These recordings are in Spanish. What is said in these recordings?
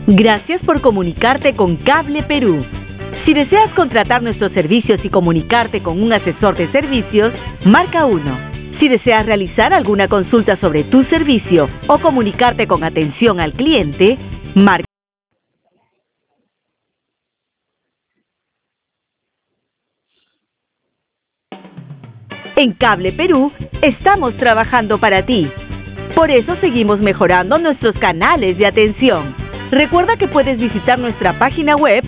Gracias por comunicarte con Cable Perú. Si deseas contratar nuestros servicios y comunicarte con un asesor de servicios, marca 1. Si deseas realizar alguna consulta sobre tu servicio o comunicarte con atención al cliente, marca. En Cable Perú estamos trabajando para ti. Por eso seguimos mejorando nuestros canales de atención. Recuerda que puedes visitar nuestra página web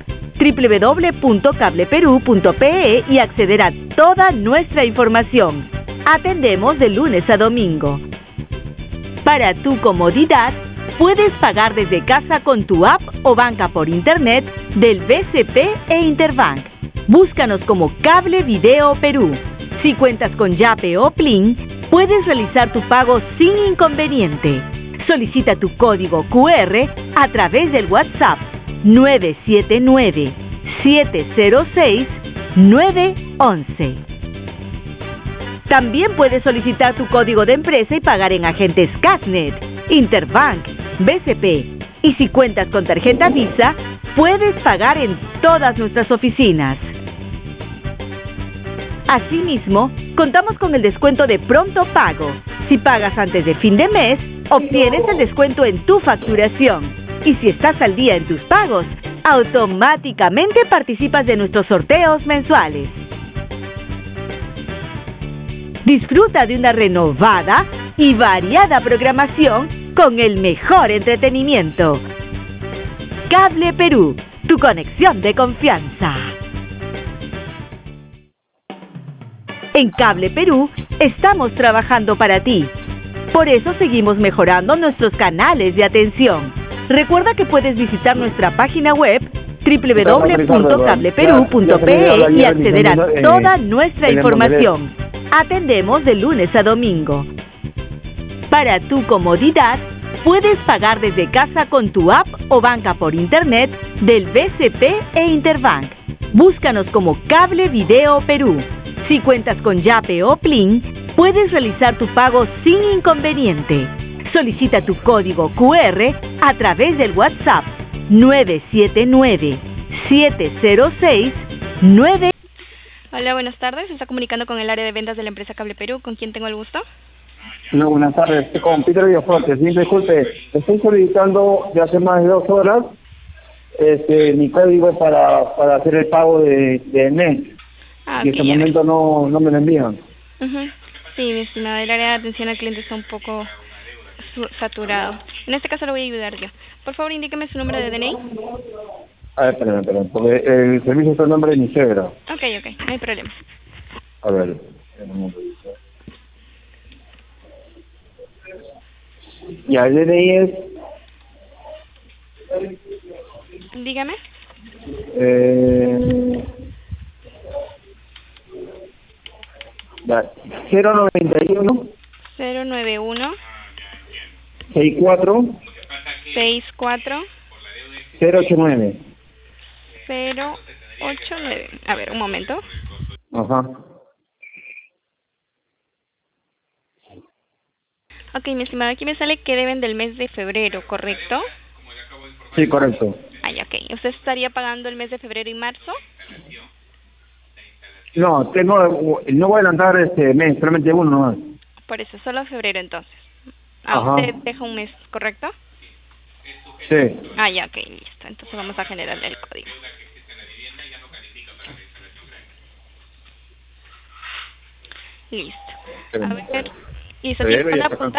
www.cableperu.pe y acceder a toda nuestra información. Atendemos de lunes a domingo. Para tu comodidad, puedes pagar desde casa con tu app o banca por internet del BCP e Interbank. Búscanos como Cable Video Perú. Si cuentas con Yape o Plin, puedes realizar tu pago sin inconveniente. Solicita tu código QR a través del WhatsApp 979-706-911. También puedes solicitar tu código de empresa y pagar en agentes Casnet, Interbank, BCP. Y si cuentas con tarjeta Visa, puedes pagar en todas nuestras oficinas. Asimismo, contamos con el descuento de pronto pago. Si pagas antes de fin de mes, obtienes el descuento en tu facturación. Y si estás al día en tus pagos, automáticamente participas de nuestros sorteos mensuales. Disfruta de una renovada y variada programación con el mejor entretenimiento. Cable Perú, tu conexión de confianza. En Cable Perú estamos trabajando para ti. Por eso seguimos mejorando nuestros canales de atención. Recuerda que puedes visitar nuestra página web www.cableperu.pe y acceder a toda nuestra información. Atendemos de lunes a domingo. Para tu comodidad, puedes pagar desde casa con tu app o banca por internet del BCP e Interbank. Búscanos como Cable Video Perú. Si cuentas con Yape o Plin, puedes realizar tu pago sin inconveniente. Solicita tu código QR a través del WhatsApp 979-706-9. Hola, buenas tardes. Se está comunicando con el área de ventas de la empresa Cable Perú. ¿Con quién tengo el gusto? No, buenas tardes. Con Peter Villafuerte. Sí, disculpe, estoy solicitando de hace más de 2 horas mi código para hacer el pago de mes. Y en este momento no me lo envían. Sí, mi estimado, el área de atención al cliente está un poco saturado. En este caso lo voy a ayudar yo. Por favor, indíqueme su número de DNI. A ver, perdón, porque el servicio está en nombre de mi suegra. Ok, no hay problema. A ver, ya, el DNI es... Dígame. 091 64 089. A ver, un momento. Ajá. Ok, mi estimado, aquí me sale que deben del mes de febrero, ¿correcto? Sí, correcto. Ok. ¿Usted estaría pagando el mes de febrero y marzo? No, no voy a adelantar este mes, solamente uno nomás. Por eso, solo febrero entonces. Ajá. Usted deja un mes, ¿correcto? Sí. Ok, listo. Entonces vamos a generarle el código. Listo. A ver, ¿listo? ¿Tienes para apuntar?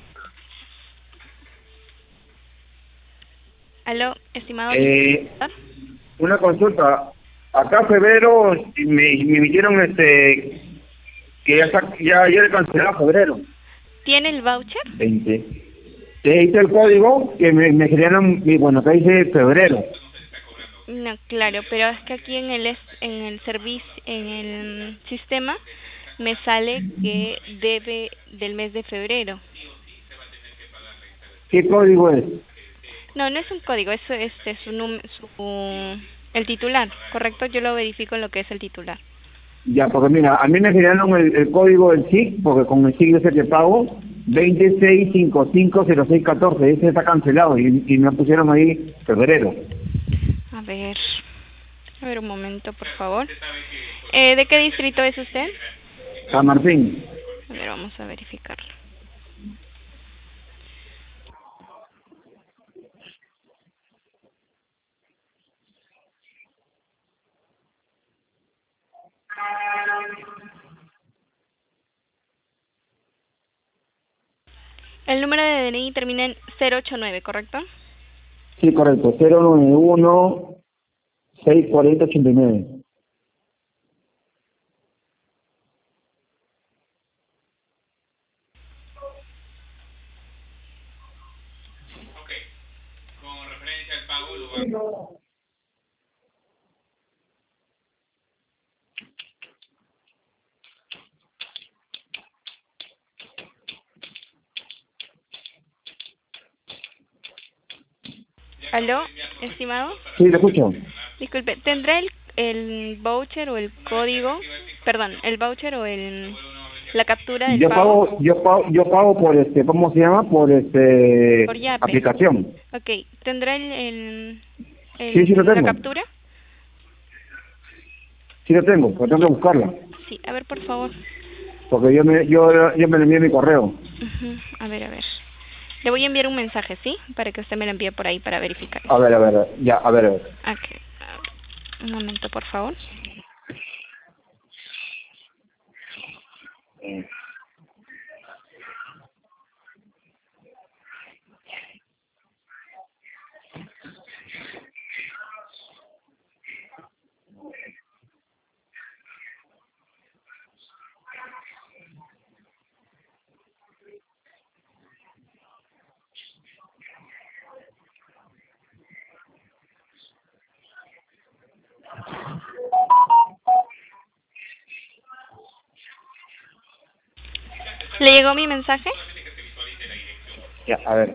¿Aló, estimado? Una consulta. Acá febrero me emitieron que ya le cancelaron febrero. ¿Tiene el voucher? 20. Te dice el código que me generaron, bueno, acá dice febrero. No, claro, pero es que aquí en el servicio, en el sistema, me sale que debe del mes de febrero. ¿Qué código es? No es un código, eso es el titular, ¿correcto? Yo lo verifico en lo que es el titular. Ya, porque mira, a mí me generaron el código del SIC, porque con el SIC es el que pago, 26550614. Ese está cancelado y me pusieron ahí febrero. A ver un momento, por favor. ¿De qué distrito es usted? San Martín. A ver, vamos a verificarlo. El número de DNI termina en 089, ¿correcto? Sí, correcto. 091 640 89. Con referencia al pago lo va. ¿Aló, estimado? Sí, te escucho. Disculpe, ¿tendrá el voucher o el código, perdón, el voucher o la captura del pago? Yo pago por ¿cómo se llama? Por Por Yape. aplicación. Ok, ¿tendrá Sí, lo la tengo. captura? Sí lo tengo, pero tengo que buscarla. Sí, a ver, por favor. Porque yo me lo envié en mi correo. A ver. Le voy a enviar un mensaje, ¿sí? Para que usted me lo envíe por ahí para verificar. A ver, ya, a ver. Ok, a ver. Un momento, por favor. ¿Le llegó mi mensaje? Ya, a ver.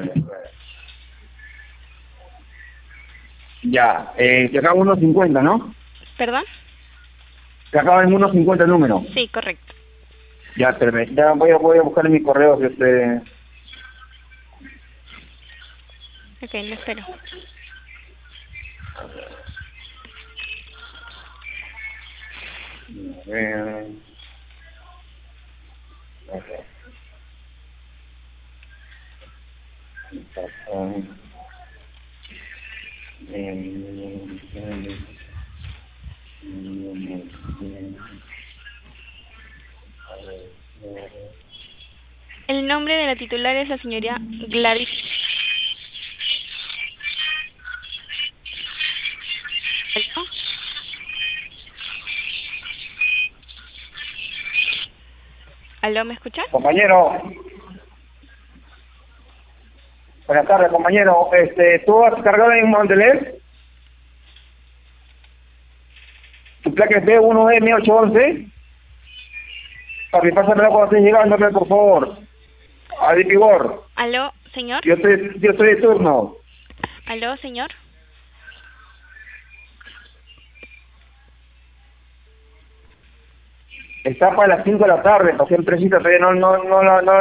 Ya, te acaba en 1.50, ¿no? ¿Perdón? Te acaba en 1.50 el número. Sí, correcto. Ya, espérame, ya voy a buscar en mi correo Ok, lo espero. El nombre de la titular es la señora Gladys. ¿Aló? ¿Aló, me escucha? Compañero. Buenas tardes, compañero. ¿Tú has cargado en Mondelez? Tu placa es B1M811. Papi, pásamela cuando estés llegando, por favor. A Dipigor. ¿Aló, señor? Yo estoy de turno. ¿Aló, señor? Está para las 5 de la tarde, pasé en presita, todavía no